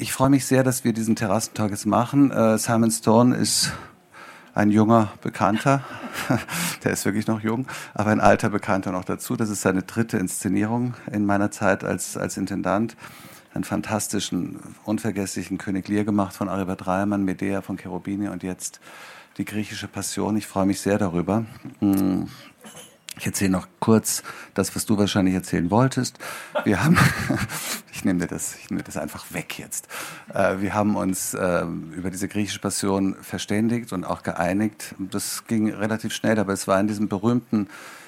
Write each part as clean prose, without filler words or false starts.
Ich freue mich sehr, dass wir diesen Terrassentalk jetzt machen. Simon Stone ist ein junger Bekannter, der ist wirklich noch jung, aber ein alter Bekannter noch dazu. Das ist seine dritte Inszenierung in meiner Zeit als Intendant. Einen fantastischen, unvergesslichen König Lear gemacht von Aribert Reimann, Medea von Cherubini und jetzt die griechische Passion. Ich freue mich sehr darüber. Ich erzähle noch kurz das, was du wahrscheinlich erzählen wolltest. Wir haben, ich nehme das einfach weg jetzt. Wir haben uns über diese griechische Passion verständigt und auch geeinigt. Das ging relativ schnell, aber es war in diesem berühmten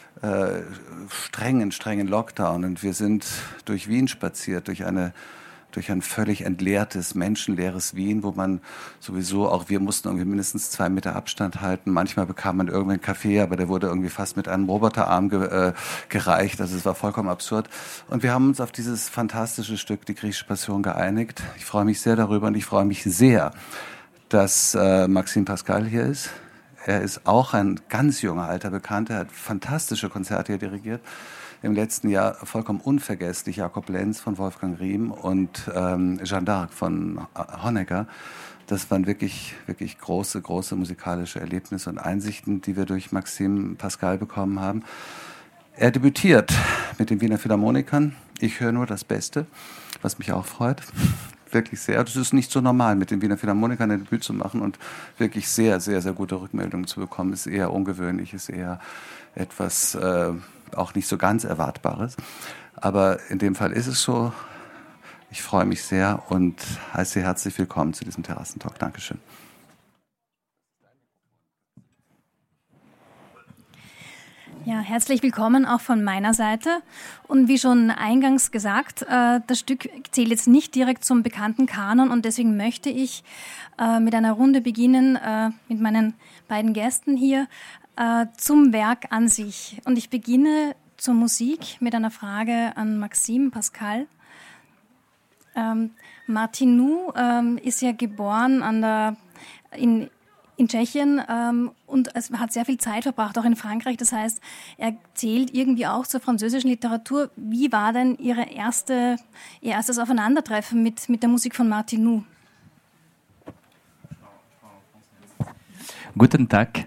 strengen Lockdown und wir sind durch Wien spaziert, durch ein völlig entleertes, menschenleeres Wien, wo man sowieso, auch wir mussten irgendwie mindestens 2 Meter Abstand halten. Manchmal bekam man irgendeinen Kaffee, aber der wurde irgendwie fast mit einem Roboterarm gereicht. Also es war vollkommen absurd. Und wir haben uns auf dieses fantastische Stück, die griechische Passion, geeinigt. Ich freue mich sehr darüber und ich freue mich sehr, dass Maxime Pascal hier ist. Er ist auch ein ganz junger alter Bekannter, er hat fantastische Konzerte hier dirigiert. Im letzten Jahr vollkommen unvergesslich Jakob Lenz von Wolfgang Riem und Jeanne d'Arc von Honecker. Das waren wirklich große musikalische Erlebnisse und Einsichten, die wir durch Maxime Pascal bekommen haben. Er debütiert mit den Wiener Philharmonikern. Ich höre nur das Beste, was mich auch freut. Wirklich sehr. Das ist nicht so normal, mit den Wiener Philharmonikern ein Debüt zu machen und wirklich sehr gute Rückmeldungen zu bekommen. Ist eher ungewöhnlich, ist eher etwas auch nicht so ganz Erwartbares. Aber in dem Fall ist es so. Ich freue mich sehr und heiße Sie herzlich willkommen zu diesem Terrassentalk. Dankeschön. Ja, herzlich willkommen auch von meiner Seite. Und wie schon eingangs gesagt, das Stück zählt jetzt nicht direkt zum bekannten Kanon und deswegen möchte ich mit einer Runde beginnen mit meinen beiden Gästen hier zum Werk an sich. Und ich beginne zur Musik mit einer Frage an Maxime Pascal. Martinu ist ja geboren in Tschechien und es hat sehr viel Zeit verbracht, auch in Frankreich. Das heißt, er zählt irgendwie auch zur französischen Literatur. Wie war denn Ihr erstes Aufeinandertreffen mit der Musik von Martinu? Guten Tag.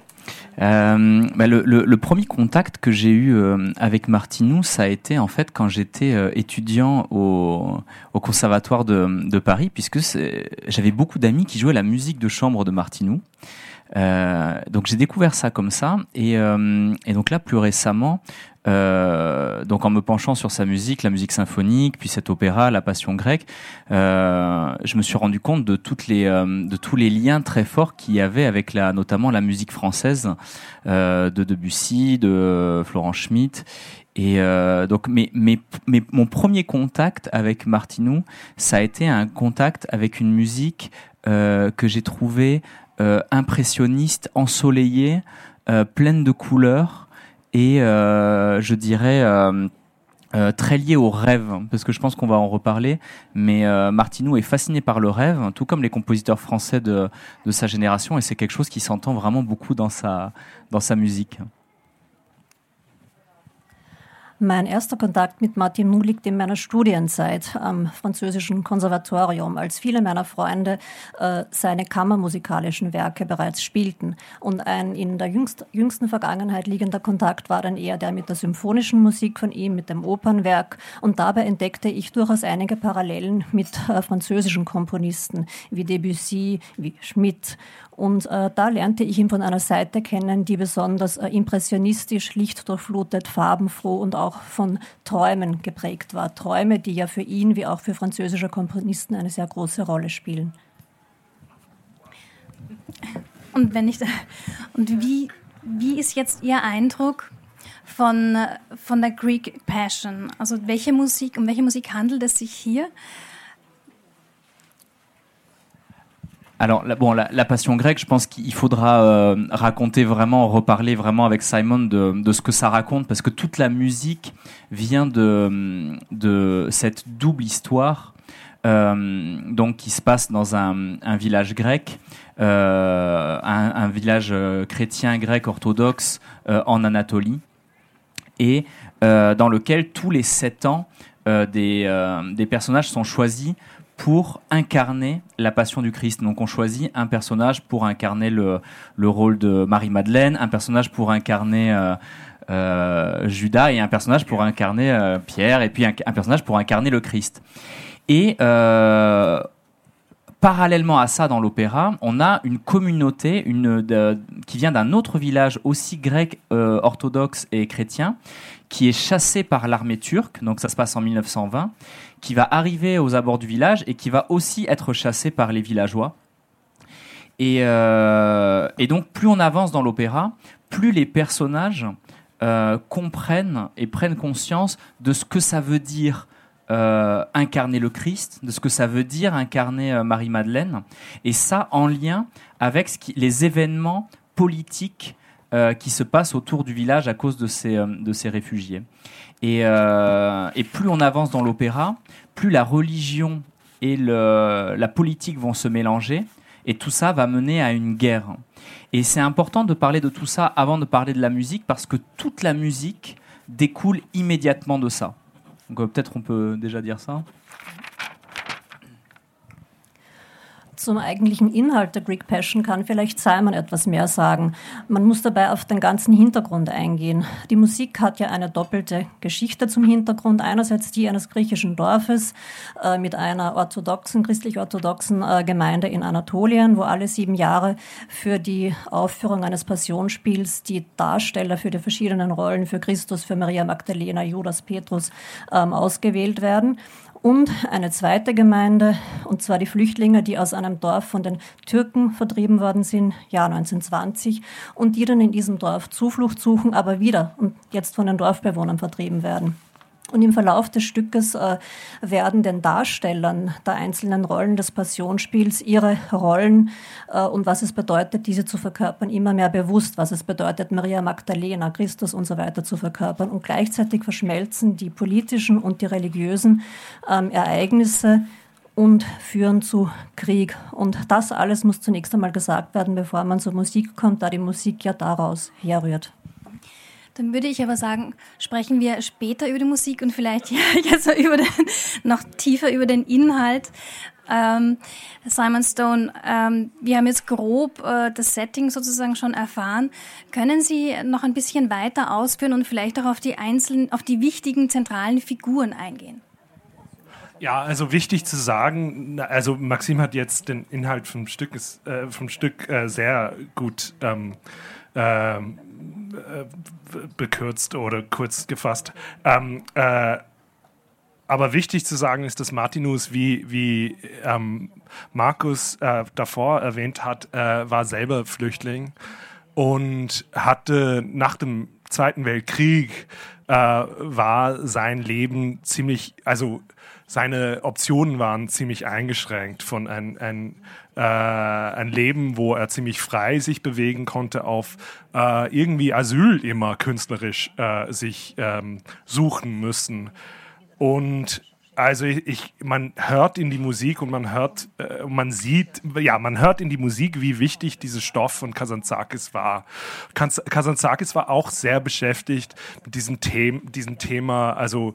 Le premier contact que j'ai eu avec Martinu, ça a été en fait quand j'étais étudiant au Conservatoire de Paris, puisque j'avais beaucoup d'amis qui jouaient la musique de chambre de Martinu. Donc j'ai découvert ça comme ça, et donc là plus récemment, donc en me penchant sur sa musique, la musique symphonique, puis cet opéra, la Passion grecque, je me suis rendu compte de de tous les liens très forts qu'il y avait avec notamment la musique française de Debussy, de Florent Schmitt. Et donc mon premier contact avec Martinu, ça a été un contact avec une musique que j'ai trouvée impressionniste, ensoleillée, pleine de couleurs et je dirais très liée au rêve, parce que je pense qu'on va en reparler, mais Martinu est fasciné par le rêve, tout comme les compositeurs français de sa génération, et c'est quelque chose qui s'entend vraiment beaucoup dans sa musique. Mein erster Kontakt mit Martinu liegt in meiner Studienzeit am französischen Konservatorium, als viele meiner Freunde seine kammermusikalischen Werke bereits spielten. Und ein in der jüngsten Vergangenheit liegender Kontakt war dann eher der mit der symphonischen Musik von ihm, mit dem Opernwerk. Und dabei entdeckte ich durchaus einige Parallelen mit französischen Komponisten wie Debussy, wie Schmitt. Und da lernte ich ihn von einer Seite kennen, die besonders impressionistisch, lichtdurchflutet, farbenfroh und auch von Träumen geprägt war. Träume, die ja für ihn wie auch für französische Komponisten eine sehr große Rolle spielen. Und wie ist jetzt Ihr Eindruck von der Greek Passion? Also um welche Musik handelt es sich hier? Alors, la passion grecque, je pense qu'il faudra reparler vraiment avec Simon de ce que ça raconte, parce que toute la musique vient de cette double histoire, donc qui se passe dans un village grec, un village chrétien grec orthodoxe en Anatolie, et dans lequel tous les 7 ans, des personnages sont choisis pour incarner la Passion du Christ. Donc on choisit un personnage pour incarner le rôle de Marie-Madeleine, un personnage pour incarner Judas et un personnage pour incarner Pierre et puis un personnage pour incarner le Christ. Et parallèlement à ça, dans l'opéra, on a une communauté qui vient d'un autre village aussi grec, orthodoxe et chrétien, qui est chassée par l'armée turque, donc ça se passe en 1920, qui va arriver aux abords du village et qui va aussi être chassée par les villageois. Et donc, plus on avance dans l'opéra, plus les personnages comprennent et prennent conscience de ce que ça veut dire incarner le Christ, de ce que ça veut dire incarner Marie-Madeleine, et ça en lien avec les événements politiques qui se passent autour du village à cause de ces réfugiés. Et plus on avance dans l'opéra, plus la religion et la politique vont se mélanger, et tout ça va mener à une guerre. Et c'est important de parler de tout ça avant de parler de la musique, parce que toute la musique découle immédiatement de ça. Donc peut-être on peut déjà dire ça. Zum eigentlichen Inhalt der Greek Passion kann vielleicht Simon etwas mehr sagen. Man muss dabei auf den ganzen Hintergrund eingehen. Die Musik hat ja eine doppelte Geschichte zum Hintergrund. Einerseits die eines griechischen Dorfes mit einer christlich-orthodoxen Gemeinde in Anatolien, wo alle 7 Jahre für die Aufführung eines Passionsspiels die Darsteller für die verschiedenen Rollen, für Christus, für Maria Magdalena, Judas, Petrus, ausgewählt werden. Und eine zweite Gemeinde, und zwar die Flüchtlinge, die aus einem Dorf von den Türken vertrieben worden sind, Jahr 1920, und die dann in diesem Dorf Zuflucht suchen, aber wieder und jetzt von den Dorfbewohnern vertrieben werden. Und im Verlauf des Stückes werden den Darstellern der einzelnen Rollen des Passionsspiels ihre Rollen und was es bedeutet, diese zu verkörpern, immer mehr bewusst, was es bedeutet, Maria Magdalena, Christus und so weiter zu verkörpern. Und gleichzeitig verschmelzen die politischen und die religiösen Ereignisse und führen zu Krieg. Und das alles muss zunächst einmal gesagt werden, bevor man zur Musik kommt, da die Musik ja daraus herrührt. Dann würde ich aber sagen, sprechen wir später über die Musik und vielleicht jetzt noch tiefer über den Inhalt. Simon Stone, wir haben jetzt grob das Setting sozusagen schon erfahren. Können Sie noch ein bisschen weiter ausführen und vielleicht auch auf die wichtigen zentralen Figuren eingehen? Ja, also wichtig zu sagen, also Maxim hat jetzt den Inhalt vom Stück sehr gut bekürzt oder kurz gefasst. Aber wichtig zu sagen ist, dass Martinus, wie Markus davor erwähnt hat, war selber Flüchtling und hatte nach dem Zweiten Weltkrieg war sein Leben seine Optionen waren ziemlich eingeschränkt von ein Leben, wo er ziemlich frei sich bewegen konnte, auf irgendwie Asyl immer künstlerisch sich suchen müssen. Und also man hört in die Musik und man hört in die Musik, wie wichtig dieser Stoff von Kazantzakis war. Kazantzakis war auch sehr beschäftigt mit diesem Thema, also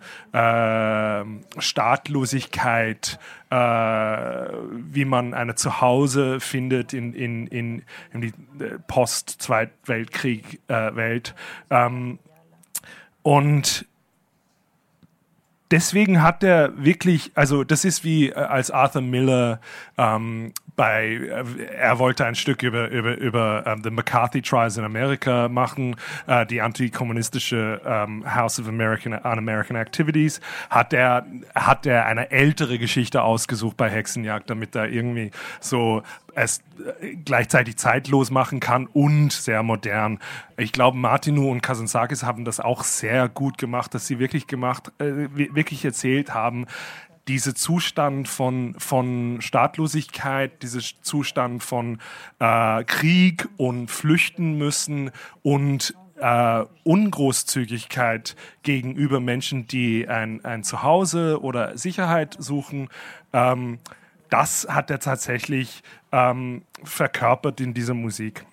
Staatlosigkeit, wie man eine Zuhause findet in die Post-Zweitweltkrieg-Welt. Und deswegen hat er wirklich, also das ist wie als Arthur Miller er wollte ein Stück über the McCarthy Trials in America machen, die antikommunistische House of Un-American Activities, hat er eine ältere Geschichte ausgesucht bei Hexenjagd, damit er irgendwie so es gleichzeitig zeitlos machen kann und sehr modern. Ich glaube, Martinu und Kazantzakis haben das auch sehr gut gemacht, dass sie wirklich erzählt haben, dieser Zustand von Staatlosigkeit, dieser Zustand von Krieg und Flüchten müssen und Ungroßzügigkeit gegenüber Menschen, die ein Zuhause oder Sicherheit suchen, das hat er tatsächlich verkörpert in dieser Musik.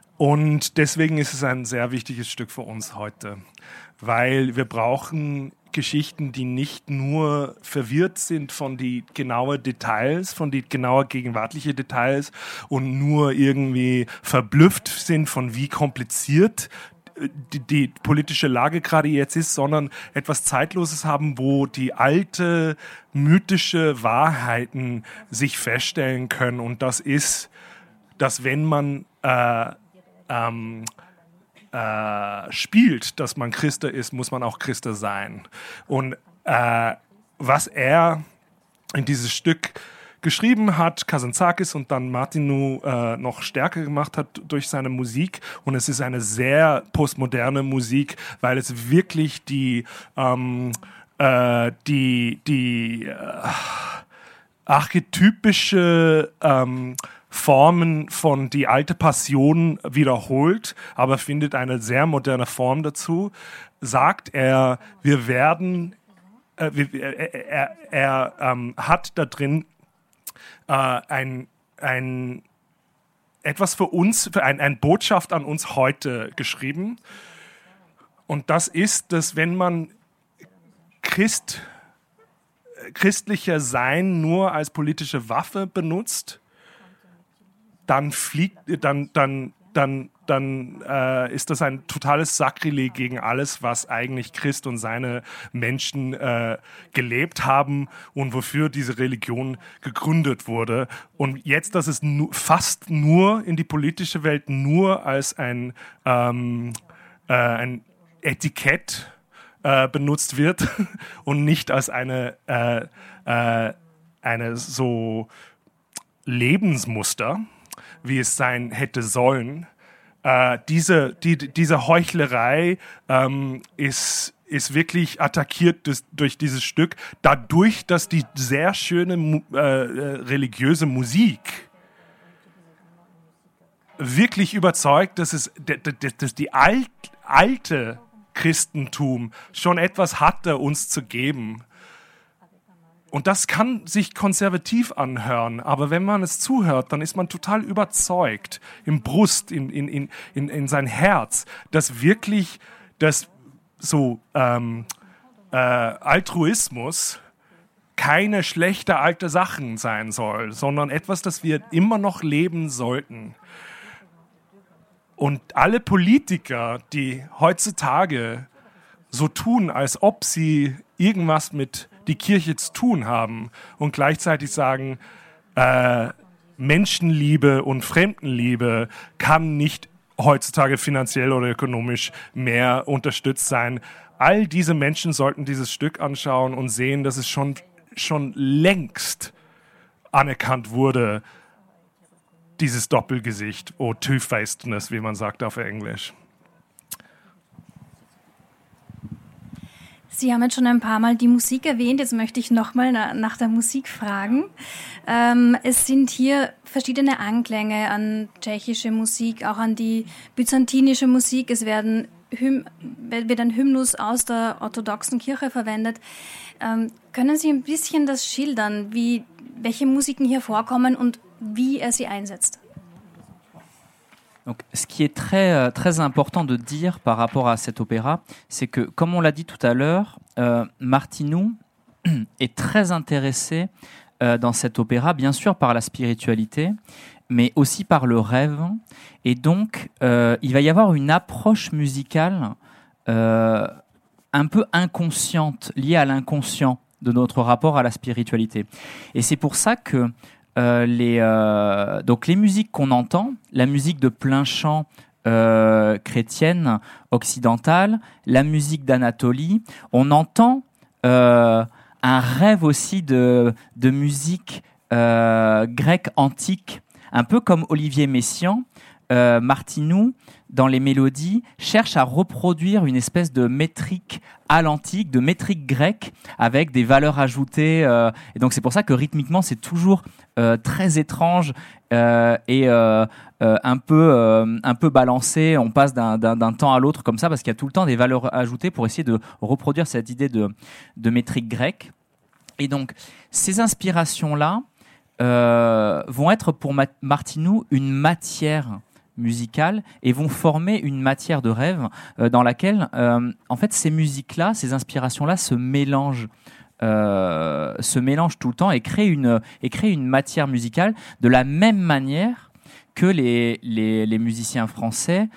Und deswegen ist es ein sehr wichtiges Stück für uns heute, weil wir brauchen Geschichten, die nicht nur verwirrt sind von die genauen Details, von die genauer gegenwärtige Details und nur irgendwie verblüfft sind von wie kompliziert die politische Lage gerade jetzt ist, sondern etwas Zeitloses haben, wo die alte mythische Wahrheiten sich feststellen können. Und das ist, dass wenn man spielt, dass man Christa ist, muss man auch Christa sein. Und was er in dieses Stück geschrieben hat, Kazantzakis und dann Martinu noch stärker gemacht hat durch seine Musik. Und es ist eine sehr postmoderne Musik, weil es wirklich die archetypische Formen von die alte Passion wiederholt, aber findet eine sehr moderne Form dazu. Sagt er, wir werden, er hat da drin etwas für uns, eine Botschaft an uns heute geschrieben. Und das ist, dass wenn man christlicher Sein nur als politische Waffe benutzt, dann ist das ein totales Sakrileg gegen alles, was eigentlich Christ und seine Menschen gelebt haben und wofür diese Religion gegründet wurde. Und jetzt, dass es fast nur in die politische Welt nur als ein Etikett benutzt wird und nicht als eine so Lebensmuster, wie es sein hätte sollen. Diese Heuchlerei ist wirklich attackiert durch dieses Stück, dadurch, dass die sehr schöne religiöse Musik wirklich überzeugt, dass die alte Christentum schon etwas hatte, uns zu geben. Und das kann sich konservativ anhören, aber wenn man es zuhört, dann ist man total überzeugt im Brust, in sein Herz, dass wirklich das so Altruismus keine schlechte alte Sachen sein soll, sondern etwas, das wir immer noch leben sollten. Und alle Politiker, die heutzutage so tun, als ob sie irgendwas mit die Kirche zu tun haben und gleichzeitig sagen, Menschenliebe und Fremdenliebe kann nicht heutzutage finanziell oder ökonomisch mehr unterstützt sein. All diese Menschen sollten dieses Stück anschauen und sehen, dass es schon längst anerkannt wurde, dieses Doppelgesicht, Two-Facedness, wie man sagt auf Englisch. Sie haben jetzt schon ein paar Mal die Musik erwähnt, jetzt möchte ich nochmal nach der Musik fragen. Es sind hier verschiedene Anklänge an tschechische Musik, auch an die byzantinische Musik. Es wird ein Hymnus aus der orthodoxen Kirche verwendet. Können Sie ein bisschen das schildern, welche Musiken hier vorkommen und wie er sie einsetzt? Donc, ce qui est très important de dire par rapport à cet opéra, c'est que, comme on l'a dit tout à l'heure, Martinu est très intéressé dans cet opéra, bien sûr par la spiritualité, mais aussi par le rêve. Et donc, il va y avoir une approche musicale un peu inconsciente, liée à l'inconscient de notre rapport à la spiritualité. Et c'est pour ça que donc les musiques qu'on entend, la musique de plein chant chrétienne occidentale, la musique d'Anatolie, on entend un rêve aussi de musique grecque antique, un peu comme Olivier Messiaen. Martinu, dans les mélodies, cherche à reproduire une espèce de métrique à l'antique, de métrique grecque, avec des valeurs ajoutées. Et donc c'est pour ça que rythmiquement, c'est toujours très étrange et un peu balancé. On passe d'un temps à l'autre comme ça, parce qu'il y a tout le temps des valeurs ajoutées pour essayer de reproduire cette idée de métrique grecque. Et donc, ces inspirations-là vont être pour Martinu une matière musicales et vont former une matière de rêve dans laquelle, en fait, ces musiques-là, ces inspirations-là se mélangent tout le temps et créent une matière musicale de la même manière que les musiciens français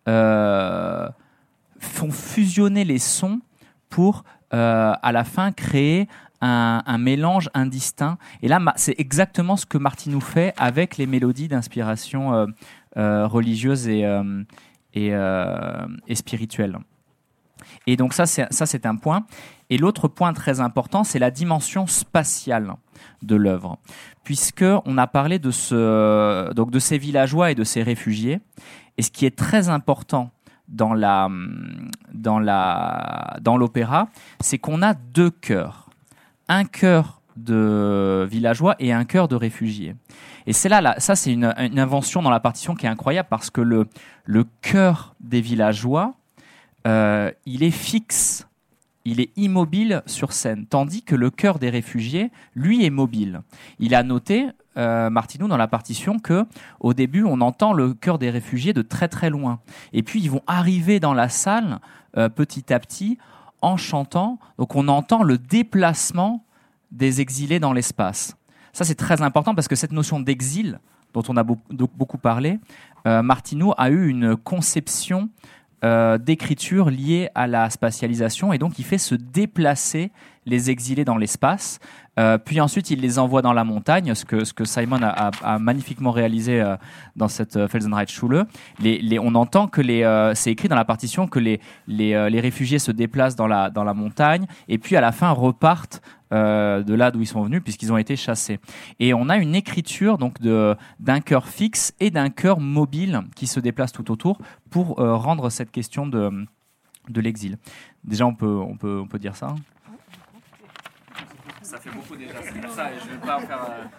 font fusionner les sons pour, à la fin, créer un mélange indistinct. Et là, c'est exactement ce que Martinou fait avec les mélodies d'inspiration religieuse et spirituelle. Et donc ça, c'est un point. Et l'autre point très important, c'est la dimension spatiale de l'œuvre. Puisqu'on a parlé de ces villageois et de ces réfugiés. Et ce qui est très important dans l'opéra, c'est qu'on a deux chœurs. Un chœur de villageois et un chœur de réfugiés. Et c'est ça c'est une invention dans la partition qui est incroyable parce que le chœur des villageois, il est fixe, il est immobile sur scène, tandis que le chœur des réfugiés, lui, est mobile. Il a noté, Martinou, dans la partition, que au début, on entend le chœur des réfugiés de très très loin. Et puis, ils vont arriver dans la salle petit à petit en chantant. Donc, on entend le déplacement des exilés dans l'espace. Ça, c'est très important parce que cette notion d'exil, dont on a beaucoup parlé, Martinou a eu une conception d'écriture liée à la spatialisation et donc il fait se déplacer les exilés dans l'espace. Puis ensuite, il les envoie dans la montagne, ce que Simon a magnifiquement réalisé dans cette Felsenreitschule. On entend que c'est écrit dans la partition que les réfugiés se déplacent dans la montagne et puis à la fin repartent de là d'où ils sont venus puisqu'ils ont été chassés. Et on a une écriture donc d'un chœur fixe et d'un chœur mobile qui se déplace tout autour pour rendre cette question de l'exil. Déjà, on peut dire ça. Ça fait beaucoup déjà, c'est pour ça et je ne vais pas faire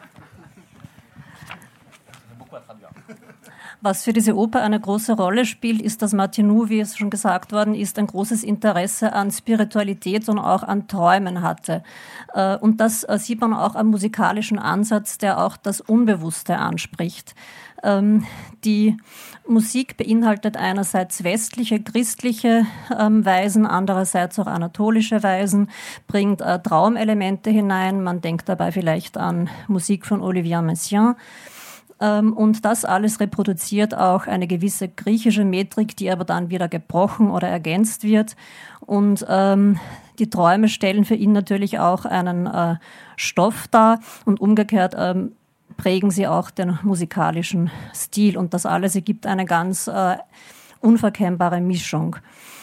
beaucoup à traduire. Was für diese Oper eine große Rolle spielt, ist, dass Martinou, wie es schon gesagt worden ist, ein großes Interesse an Spiritualität und auch an Träumen hatte. Und das sieht man auch am musikalischen Ansatz, der auch das Unbewusste anspricht. Die Musik beinhaltet einerseits westliche, christliche Weisen, andererseits auch anatolische Weisen, bringt Traumelemente hinein. Man denkt dabei vielleicht an Musik von Olivier Messiaen. Und das alles reproduziert auch eine gewisse griechische Metrik, die aber dann wieder gebrochen oder ergänzt wird. Und die Träume stellen für ihn natürlich auch einen Stoff dar und umgekehrt prägen sie auch den musikalischen Stil. Und das alles ergibt eine ganz unverkennbare Mischung.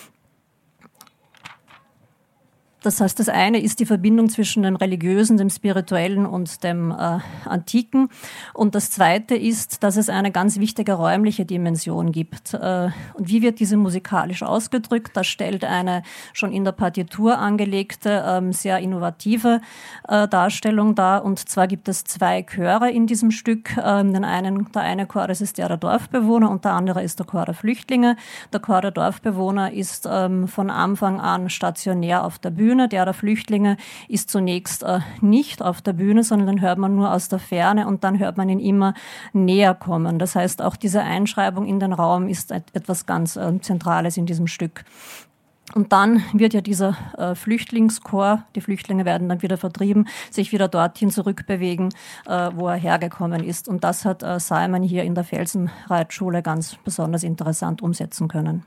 Das heißt, das eine ist die Verbindung zwischen dem Religiösen, dem Spirituellen und dem Antiken. Und das zweite ist, dass es eine ganz wichtige räumliche Dimension gibt. Und wie wird diese musikalisch ausgedrückt? Das stellt eine schon in der Partitur angelegte, sehr innovative Darstellung dar. Und zwar gibt es zwei Chöre in diesem Stück. Der eine Chor, das ist der Dorfbewohner und der andere ist der Chor der Flüchtlinge. Der Chor der Dorfbewohner ist von Anfang an stationär auf der Bühne. Der Flüchtlinge ist zunächst nicht auf der Bühne, sondern den hört man nur aus der Ferne und dann hört man ihn immer näher kommen. Das heißt, auch diese Einschreibung in den Raum ist etwas ganz Zentrales in diesem Stück. Und dann wird ja dieser Flüchtlingschor, die Flüchtlinge werden dann wieder vertrieben, sich wieder dorthin zurückbewegen, wo er hergekommen ist. Und das hat Simon hier in der Felsenreitschule ganz besonders interessant umsetzen können.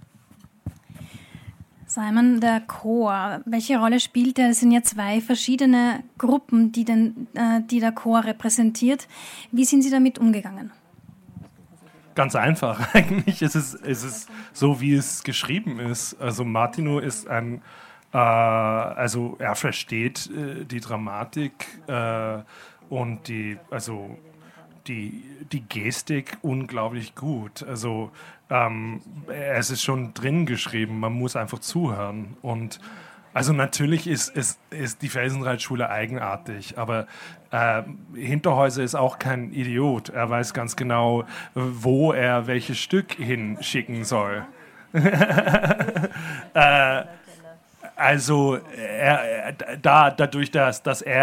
Simon, der Chor, welche Rolle spielt er? Es sind ja zwei verschiedene Gruppen, die der Chor repräsentiert. Wie sind Sie damit umgegangen? Ganz einfach eigentlich. Es ist so, wie es geschrieben ist. Also Martinou ist also er versteht die Dramatik und die Gestik unglaublich gut. Also es ist schon drin geschrieben, man muss einfach zuhören. Und also natürlich ist die Felsenreitschule eigenartig, aber Hinterhäuser ist auch kein Idiot. Er weiß ganz genau, wo er welches Stück hinschicken soll. Also dadurch, dass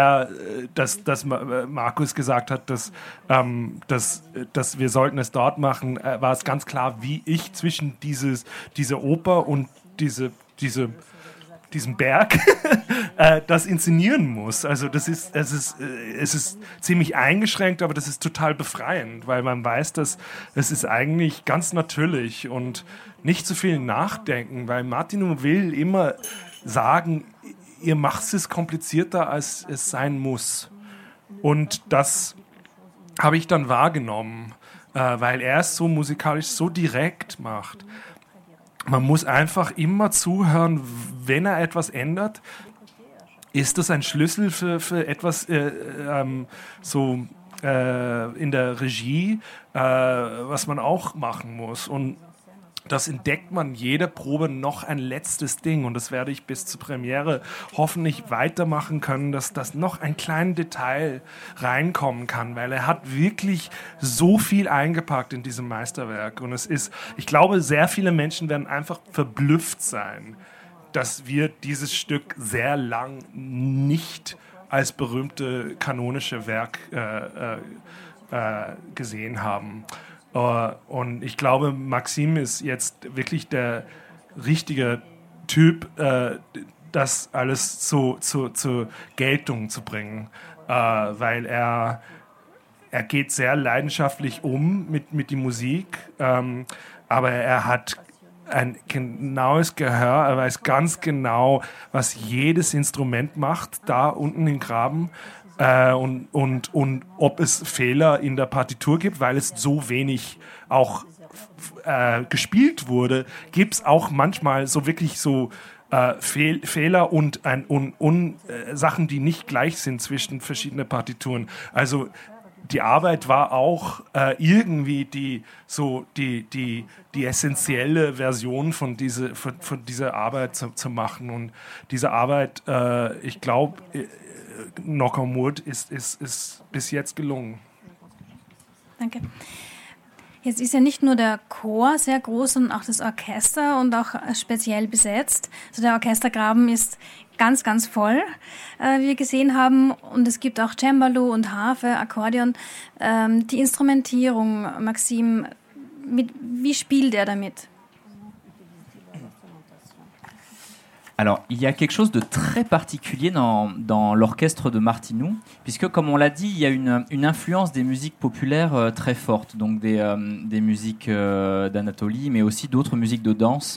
Markus gesagt hat, dass wir sollten es dort machen, war es ganz klar, wie ich zwischen diese Oper und diesem Berg das inszenieren muss. Also es ist ziemlich eingeschränkt, aber das ist total befreiend, weil man weiß, dass es ist eigentlich ganz natürlich und nicht zu viel nachdenken, weil Martinu will immer sagen, ihr macht es komplizierter, als es sein muss. Und das habe ich dann wahrgenommen, weil er es so musikalisch so direkt macht. Man muss einfach immer zuhören, wenn er etwas ändert. Ist das ein Schlüssel für etwas in der Regie, was man auch machen muss? Und das entdeckt man jede Probe noch ein letztes Ding und das werde ich bis zur Premiere hoffentlich weitermachen können, dass das noch ein kleines Detail reinkommen kann, weil er hat wirklich so viel eingepackt in diesem Meisterwerk und ich glaube, sehr viele Menschen werden einfach verblüfft sein, dass wir dieses Stück sehr lang nicht als berühmte kanonische Werk gesehen haben. Und ich glaube, Maxim ist jetzt wirklich der richtige Typ, das alles zur Geltung zu bringen, weil er geht sehr leidenschaftlich mit der Musik, aber er hat ein genaues Gehör, er weiß ganz genau, was jedes Instrument macht, da unten im Graben. Und ob es Fehler in der Partitur gibt, weil es so wenig auch gespielt wurde, gibt es auch manchmal so wirklich so Fehler und Sachen, die nicht gleich sind zwischen verschiedenen Partituren. Also die Arbeit war auch irgendwie die essentielle Version von dieser Arbeit zu machen. Und diese Arbeit, ich glaube, knock on wood, ist bis jetzt gelungen. Danke. Jetzt ist ja nicht nur der Chor sehr groß, sondern auch das Orchester und auch speziell besetzt. Also der Orchestergraben ist ganz, ganz voll, wie wir gesehen haben. Und es gibt auch Cembalo und Harfe, Akkordeon. Die Instrumentierung, Maxim, wie spielt er damit? Alors, il y a quelque chose de très particulier dans l'orchestre de Martinu, puisque, comme on l'a dit, il y a une influence des musiques populaires très forte, donc des musiques d'Anatolie, mais aussi d'autres musiques de danse,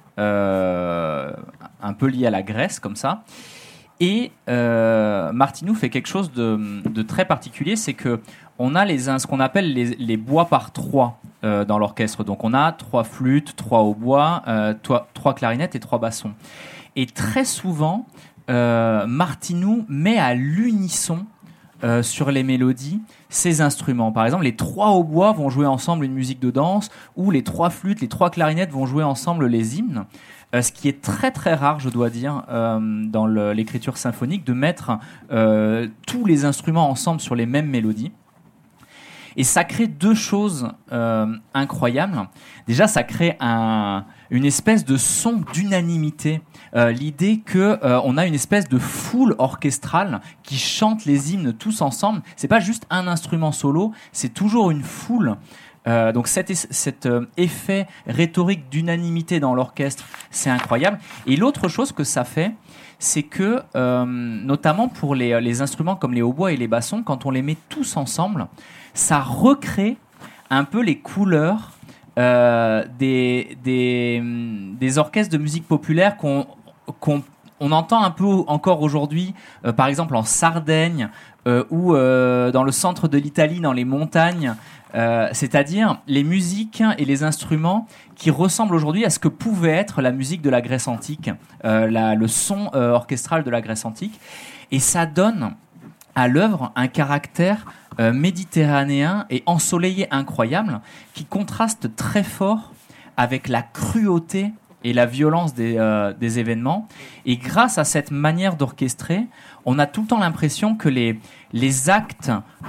un peu liées à la Grèce, comme ça. Et Martinu fait quelque chose de très particulier, c'est que on a ce qu'on appelle les bois par trois dans l'orchestre. Donc, on a 3 flûtes, 3 hautbois, 3 clarinettes et 3 bassons. Et très souvent, Martinu met à l'unisson sur les mélodies ces instruments. Par exemple, les 3 hautbois vont jouer ensemble une musique de danse, ou les 3 flûtes, les 3 clarinettes vont jouer ensemble les hymnes. Ce qui est très très rare, je dois dire, dans l'écriture symphonique, de mettre tous les instruments ensemble sur les mêmes mélodies. Et ça crée 2 choses incroyables. Déjà, ça crée une espèce de son d'unanimité. L'idée qu'on a une espèce de foule orchestrale qui chante les hymnes tous ensemble. C'est pas juste un instrument solo, c'est toujours une foule. Donc cet effet rhétorique d'unanimité dans l'orchestre, c'est incroyable. Et l'autre chose que ça fait, c'est que, notamment pour les instruments comme les hautbois et les bassons, quand on les met tous ensemble, ça recrée un peu les couleurs des orchestres de musique populaire qu'on entend un peu encore aujourd'hui, par exemple en Sardaigne ou dans le centre de l'Italie, dans les montagnes, c'est-à-dire les musiques et les instruments qui ressemblent aujourd'hui à ce que pouvait être la musique de la Grèce antique, le son orchestral de la Grèce antique. Et ça donne à l'œuvre un caractère méditerranéen et ensoleillé incroyable qui contraste très fort avec la cruauté et la violence des événements. Et grâce à cette manière d'orchestrer, on a tout le temps l'impression que les actes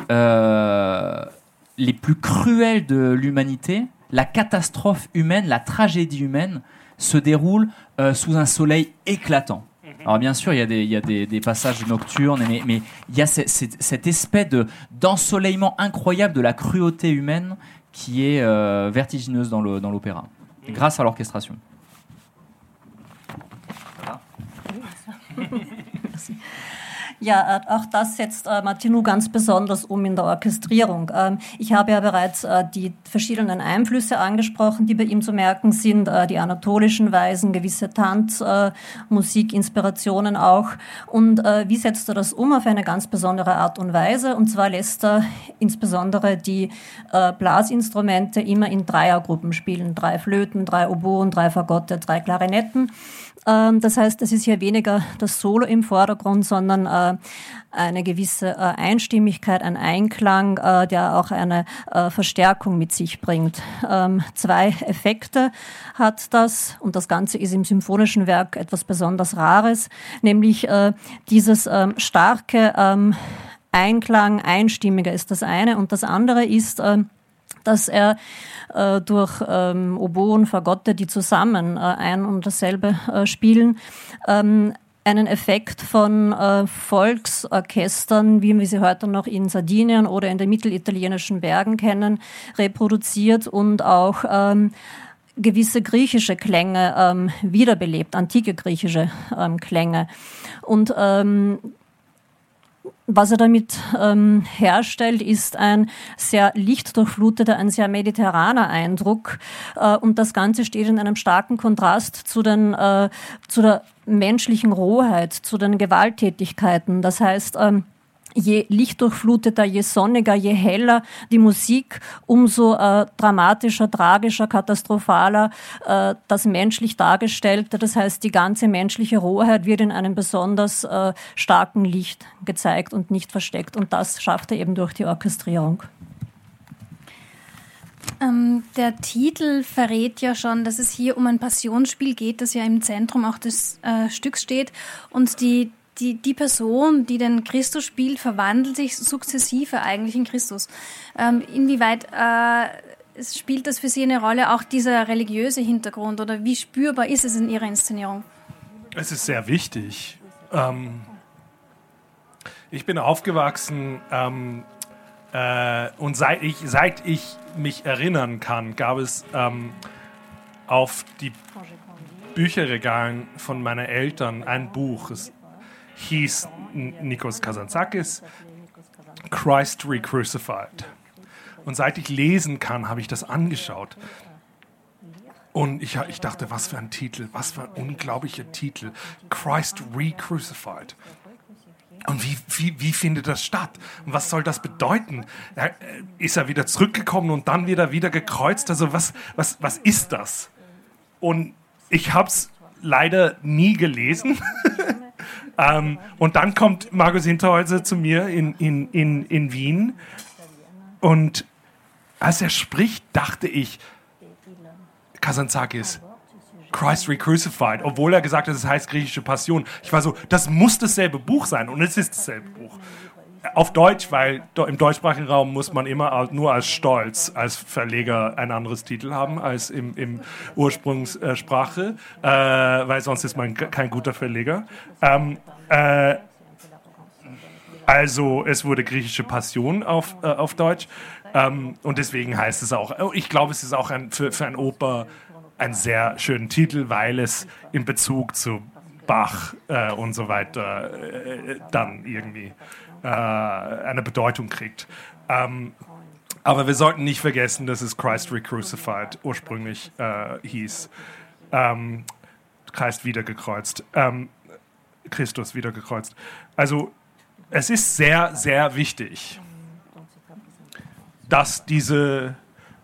les plus cruels de l'humanité, la catastrophe humaine, la tragédie humaine, se déroulent sous un soleil éclatant. Alors bien sûr, il y a des passages nocturnes, mais il y a cette espèce d'ensoleillement incroyable de la cruauté humaine qui est vertigineuse dans l'opéra, grâce à l'orchestration. Voilà. Merci. Ja, auch das setzt Martinu ganz besonders in der Orchestrierung. Ich habe ja bereits die verschiedenen Einflüsse angesprochen, die bei ihm zu merken sind, die anatolischen Weisen, gewisse Tanzmusikinspirationen auch. Und wie setzt er das auf eine ganz besondere Art und Weise? Und zwar lässt er insbesondere die Blasinstrumente immer in Dreiergruppen spielen. 3 Flöten, 3 Oboen, 3 Fagotte, 3 Klarinetten. Das heißt, es ist hier weniger das Solo im Vordergrund, sondern eine gewisse Einstimmigkeit, ein Einklang, der auch eine Verstärkung mit sich bringt. 2 Effekte hat das, und das Ganze ist im symphonischen Werk etwas besonders Rares, nämlich dieses starke Einklang, Einstimmige ist das eine, und das andere ist, dass er durch Oboen, Fagotte, die zusammen ein und dasselbe spielen, einen Effekt von Volksorchestern, wie wir sie heute noch in Sardinien oder in den mittelitalienischen Bergen kennen, reproduziert und auch gewisse griechische Klänge wiederbelebt, antike griechische Klänge. Und was er damit herstellt, ist ein sehr lichtdurchfluteter, ein sehr mediterraner Eindruck. Und das Ganze steht in einem starken Kontrast zu der menschlichen Rohheit, zu den Gewalttätigkeiten. Das heißt, je lichtdurchfluteter, je sonniger, je heller die Musik, umso dramatischer, tragischer, katastrophaler das menschlich Dargestellte. Das heißt, die ganze menschliche Rohheit wird in einem besonders starken Licht gezeigt und nicht versteckt. Und das schafft er eben durch die Orchestrierung. Der Titel verrät ja schon, dass es hier um ein Passionsspiel geht, das ja im Zentrum auch des Stücks steht. Und die Person, die den Christus spielt, verwandelt sich sukzessive eigentlich in Christus. Inwieweit spielt das für Sie eine Rolle, auch dieser religiöse Hintergrund, oder wie spürbar ist es in Ihrer Inszenierung? Es ist sehr wichtig. Ich bin aufgewachsen und seit ich mich erinnern kann, gab es auf die Bücherregalen von meinen Eltern ein Buch. Es hieß Nikos Kazantzakis, Christ Recrucified. Und seit ich lesen kann, habe ich das angeschaut. Und ich dachte, was für ein Titel, was für ein unglaublicher Titel. Christ Recrucified. Und wie findet das statt? Und was soll das bedeuten? Ist er wieder zurückgekommen und dann wieder gekreuzt? Also was ist das? Und ich habe es leider nie gelesen. Und dann kommt Markus Hinterholzer zu mir in Wien. Und als er spricht, dachte ich, Kazantzakis, Christ Recrucified, obwohl er gesagt hat, es heißt griechische Passion. Ich war so, das muss dasselbe Buch sein, und es ist dasselbe Buch. Auf Deutsch, weil im deutschsprachigen Raum muss man immer nur als Stolz, als Verleger ein anderes Titel haben als im Ursprungssprache, weil sonst ist man kein guter Verleger. Also es wurde griechische Passion auf Deutsch, und deswegen heißt es auch, ich glaube, es ist auch für ein Oper ein sehr schöner Titel, weil es in Bezug zu Bach und so weiter dann irgendwie eine Bedeutung kriegt. Aber wir sollten nicht vergessen, dass es Christ Recrucified ursprünglich hieß. Christus wiedergekreuzt. Also es ist sehr, sehr wichtig, dass diese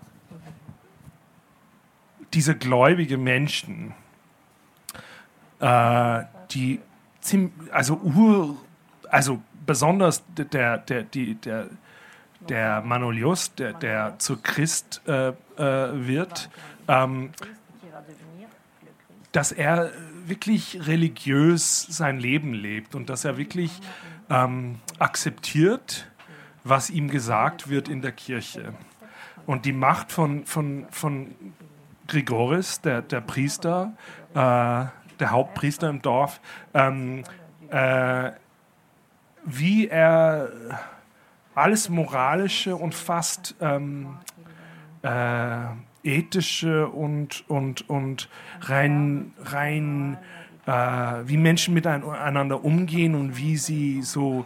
gläubigen Menschen, die besonders der Manolius, der zu Christ wird, dass er wirklich religiös sein Leben lebt und dass er wirklich akzeptiert, was ihm gesagt wird in der Kirche. Und die Macht von Grigoris, der Priester, der Hauptpriester im Dorf, wie er alles Moralische und fast ethische und rein wie Menschen miteinander umgehen und wie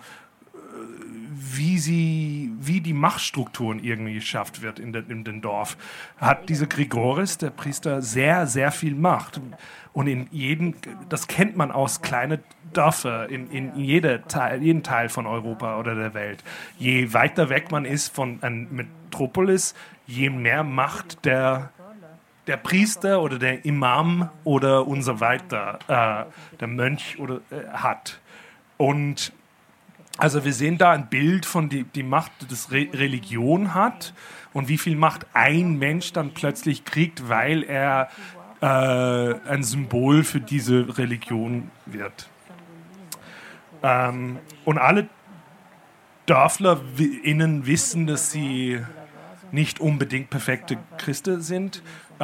die Machtstrukturen irgendwie geschafft wird in dem Dorf, hat dieser Grigoris, der Priester, sehr, sehr viel Macht. Und das kennt man aus kleinen Dörfern in jedem Teil von Europa oder der Welt. Je weiter weg man ist von einer Metropolis, je mehr Macht der Priester oder der Imam oder und so weiter, der Mönch hat. Und also wir sehen da ein Bild von die Macht, das Religion hat und wie viel Macht ein Mensch dann plötzlich kriegt, weil er ein Symbol für diese Religion wird. Und alle DörflerInnen wissen, dass sie nicht unbedingt perfekte Christen sind.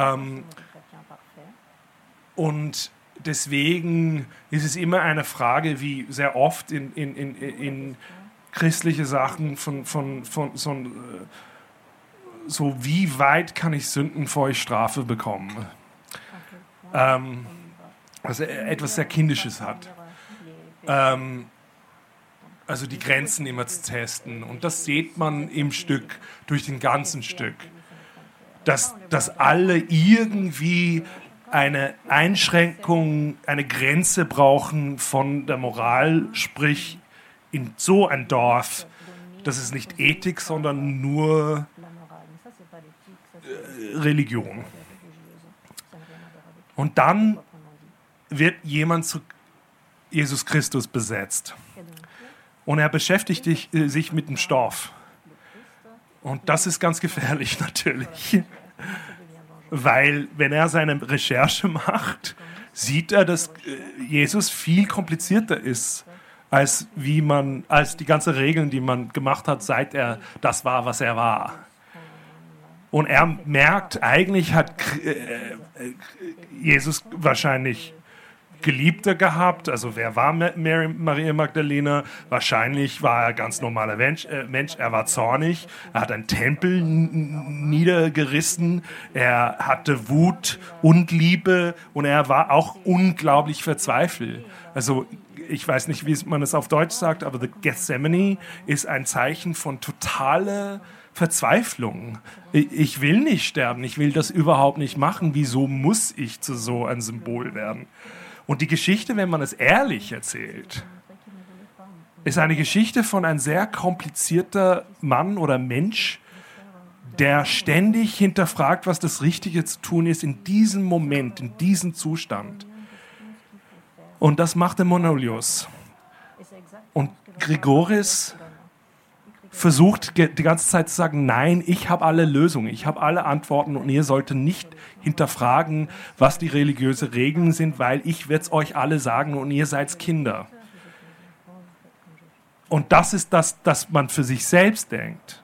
Und deswegen ist es immer eine Frage, wie sehr oft in christliche Sachen so wie weit kann ich sünden, bevor ich Strafe bekomme. Was etwas sehr Kindisches hat. Also die Grenzen immer zu testen. Und das sieht man im Stück, durch den ganzen Stück. Dass alle irgendwie eine Einschränkung, eine Grenze brauchen von der Moral, sprich in so ein Dorf, das ist nicht Ethik, sondern nur Religion. Und dann wird jemand zu Jesus Christus besetzt. Und er beschäftigt sich mit dem Stoff. Und das ist ganz gefährlich natürlich. Weil, wenn er seine Recherche macht, sieht er, dass Jesus viel komplizierter ist, als die ganzen Regeln, die man gemacht hat, seit er das war, was er war. Und er merkt, eigentlich hat Jesus wahrscheinlich Geliebter gehabt, also wer war Maria Magdalena? Wahrscheinlich war er ein ganz normaler Mensch, er war zornig, er hat einen Tempel niedergerissen, er hatte Wut und Liebe und er war auch unglaublich verzweifelt. Also ich weiß nicht, wie man es auf Deutsch sagt, aber the Gethsemane ist ein Zeichen von totaler Verzweiflung. Ich will nicht sterben, ich will das überhaupt nicht machen, wieso muss ich zu so einem Symbol werden? Und die Geschichte, wenn man es ehrlich erzählt, ist eine Geschichte von einem sehr komplizierter Mann oder Mensch, der ständig hinterfragt, was das Richtige zu tun ist in diesem Moment, in diesem Zustand. Und das macht der Manolius. Und Grigoris versucht die ganze Zeit zu sagen, nein, ich habe alle Lösungen, ich habe alle Antworten und ihr solltet nicht hinterfragen, was die religiösen Regeln sind, weil ich werde es euch alle sagen und ihr seid Kinder. Und das ist das, dass man für sich selbst denkt,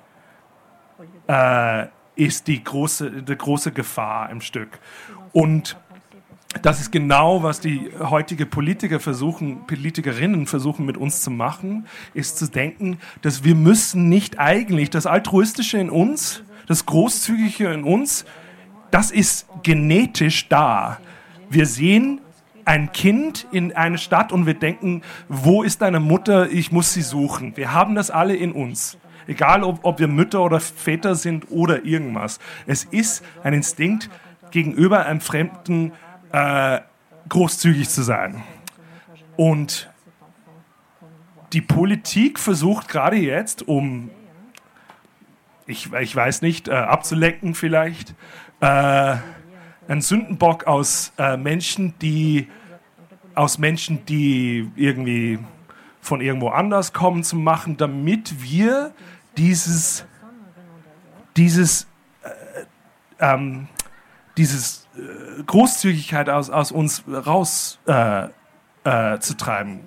ist die große Gefahr im Stück. Und das ist genau, was die heutigen Politikerinnen versuchen mit uns zu machen, ist zu denken, dass wir müssen nicht eigentlich das Altruistische in uns, das Großzügige in uns, das ist genetisch da. Wir sehen ein Kind in einer Stadt und wir denken, wo ist deine Mutter, ich muss sie suchen. Wir haben das alle in uns. Egal, ob wir Mütter oder Väter sind oder irgendwas. Es ist ein Instinkt, gegenüber einem Fremden großzügig zu sein. Und die Politik versucht gerade jetzt, ich weiß nicht, abzulenken vielleicht, einen Sündenbock aus Menschen, die irgendwie von irgendwo anders kommen, zu machen, damit wir dieses Großzügigkeit aus uns raustreiben.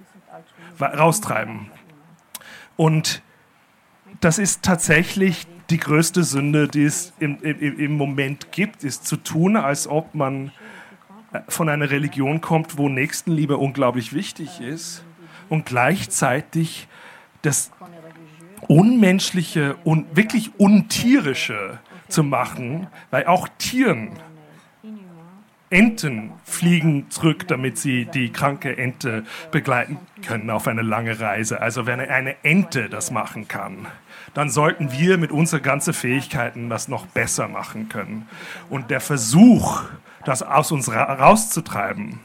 Und das ist tatsächlich die größte Sünde, die es im Moment gibt, ist zu tun, als ob man von einer Religion kommt, wo Nächstenliebe unglaublich wichtig ist und gleichzeitig das Unmenschliche und wirklich Untierische zu machen, weil auch Enten fliegen zurück, damit sie die kranke Ente begleiten können auf eine lange Reise. Also wenn eine Ente das machen kann, dann sollten wir mit unseren ganzen Fähigkeiten das noch besser machen können. Und der Versuch, das aus uns rauszutreiben,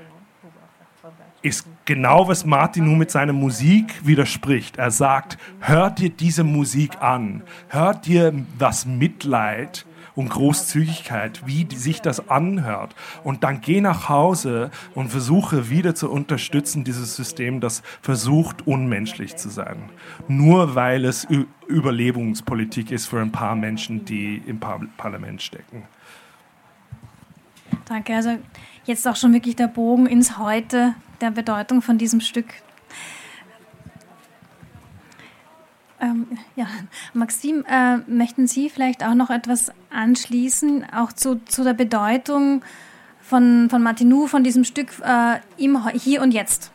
ist genau, was Martinu mit seiner Musik widerspricht. Er sagt, hör dir diese Musik an, hör dir das Mitleid und Großzügigkeit, wie sich das anhört. Und dann geh nach Hause und versuche wieder zu unterstützen, dieses System, das versucht, unmenschlich zu sein. Nur weil es Überlebenspolitik ist für ein paar Menschen, die im Parlament stecken. Danke. Also jetzt auch schon wirklich der Bogen ins Heute der Bedeutung von diesem Stück. Ja, Maxime, möchten Sie vielleicht auch noch etwas anschließen, auch zu der Bedeutung von Martinu, von diesem Stück im Hier und Jetzt?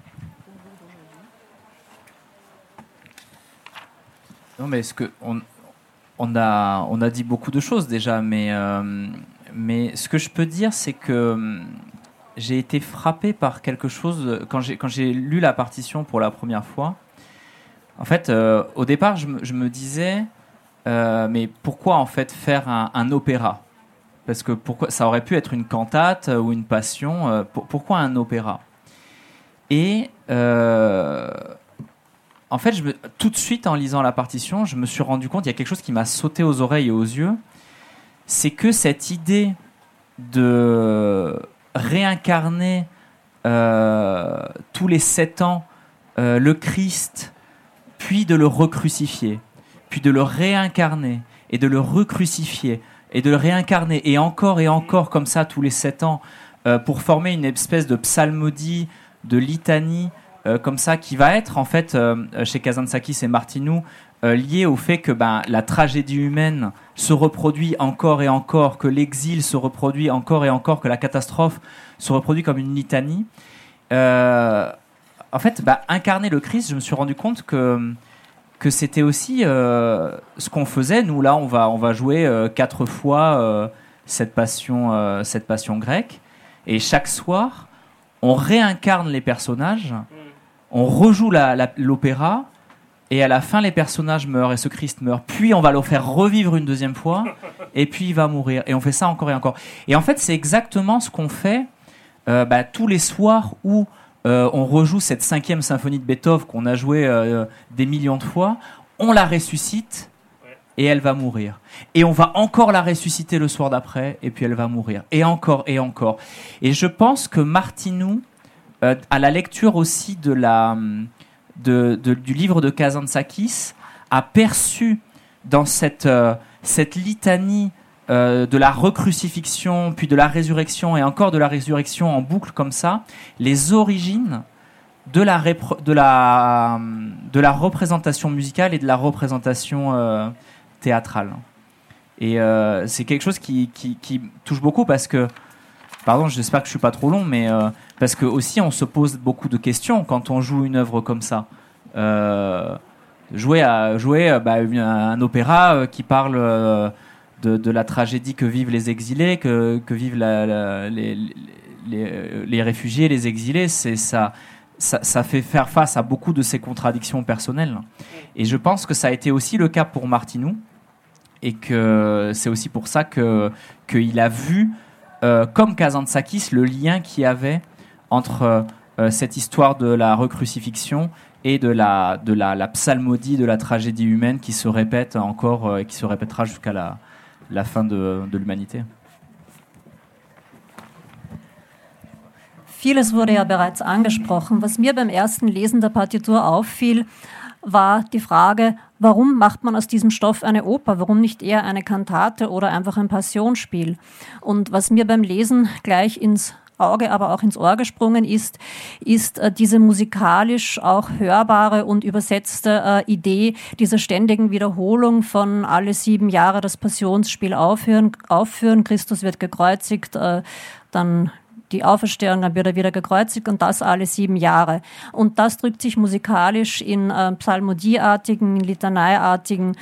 Non, mais on a dit beaucoup de choses déjà, mais ce que je peux dire, c'est que j'ai été frappé par quelque chose quand j'ai lu la partition pour la première fois. En fait, au départ, je me disais, mais pourquoi en fait faire un opéra ? Parce que ça aurait pu être une cantate ou une passion. Pourquoi un opéra ? Et en fait, tout de suite en lisant la partition, je me suis rendu compte, il y a quelque chose qui m'a sauté aux oreilles et aux yeux, c'est que cette idée de réincarner tous les 7 ans le Christ, puis de le recrucifier, puis de le réincarner, et de le recrucifier, et de le réincarner, et encore comme ça tous les 7 ans, pour former une espèce de psalmodie, de litanie, comme ça, qui va être en fait, chez Kazantzakis et Martinu, lié au fait que la tragédie humaine se reproduit encore et encore, que l'exil se reproduit encore et encore, que la catastrophe se reproduit comme une litanie. En fait, incarner le Christ, je me suis rendu compte que c'était aussi ce qu'on faisait. Nous, là, on va jouer 4 fois cette passion grecque. Et chaque soir, on réincarne les personnages, on rejoue l'opéra, et à la fin, les personnages meurent et ce Christ meurt. Puis, on va le faire revivre une deuxième fois, et puis il va mourir. Et on fait ça encore et encore. Et en fait, c'est exactement ce qu'on fait tous les soirs où on rejoue cette 5e symphonie de Beethoven qu'on a jouée des millions de fois. On la ressuscite et elle va mourir. Et on va encore la ressusciter le soir d'après et puis elle va mourir. Et encore et encore. Et je pense que Martinu, à la lecture aussi du livre de Kazantzakis, a perçu dans cette litanie de la recrucifixion, puis de la résurrection, et encore de la résurrection en boucle comme ça, les origines de la représentation musicale et de la représentation théâtrale. Et c'est quelque chose qui touche beaucoup parce que, pardon, j'espère que je suis pas trop long, mais parce que aussi on se pose beaucoup de questions quand on joue une œuvre comme ça. Jouer un opéra qui parle de la tragédie que vivent les exilés, que vivent les réfugiés, les exilés, ça fait faire face à beaucoup de ces contradictions personnelles. Et je pense que ça a été aussi le cas pour Martinu, et que c'est aussi pour ça qu'il a vu, comme Kazantzakis, le lien qu'il y avait entre cette histoire de la recrucifixion et de la psalmodie de la tragédie humaine qui se répète encore et qui se répétera jusqu'à la fin de l'humanité. Vieles wurde ja bereits angesprochen. Was mir beim ersten Lesen der Partitur auffiel, war die Frage, warum macht man aus diesem Stoff eine Oper? Warum nicht eher eine Kantate oder einfach ein Passionsspiel? Und was mir beim Lesen gleich ins Auge, aber auch ins Ohr gesprungen ist diese musikalisch auch hörbare und übersetzte Idee dieser ständigen Wiederholung von alle 7 Jahre das Passionsspiel aufführen, Christus wird gekreuzigt, dann die Auferstehung, dann wird er wieder gekreuzigt und das alle 7 Jahre. Und das drückt sich musikalisch in psalmodieartigen, litaneiartigen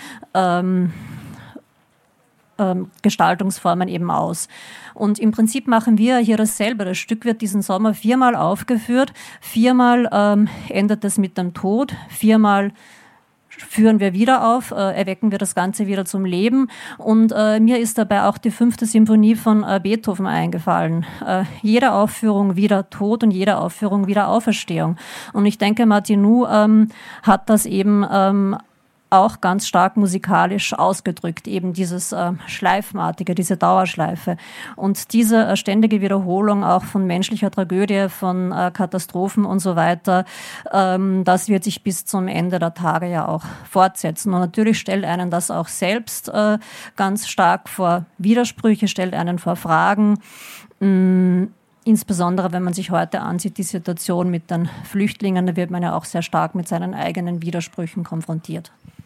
Gestaltungsformen eben aus. Und im Prinzip machen wir hier dasselbe. Das Stück wird diesen Sommer 4-mal aufgeführt. 4-mal endet es mit dem Tod. 4-mal führen wir wieder auf, erwecken wir das Ganze wieder zum Leben. Und mir ist dabei auch die 5. Symphonie von Beethoven eingefallen. Jede Aufführung wieder Tod und jede Aufführung wieder Auferstehung. Und ich denke, Martinu hat das eben auch ganz stark musikalisch ausgedrückt, eben dieses Schleifenartige, diese Dauerschleife. Und diese ständige Wiederholung auch von menschlicher Tragödie, von Katastrophen und so weiter, das wird sich bis zum Ende der Tage ja auch fortsetzen. Und natürlich stellt einen das auch selbst ganz stark vor Widersprüche, stellt einen vor Fragen, insbesondere wenn man sich heute ansieht, die Situation mit den Flüchtlingen, da wird man ja auch sehr stark mit seinen eigenen Widersprüchen konfrontiert.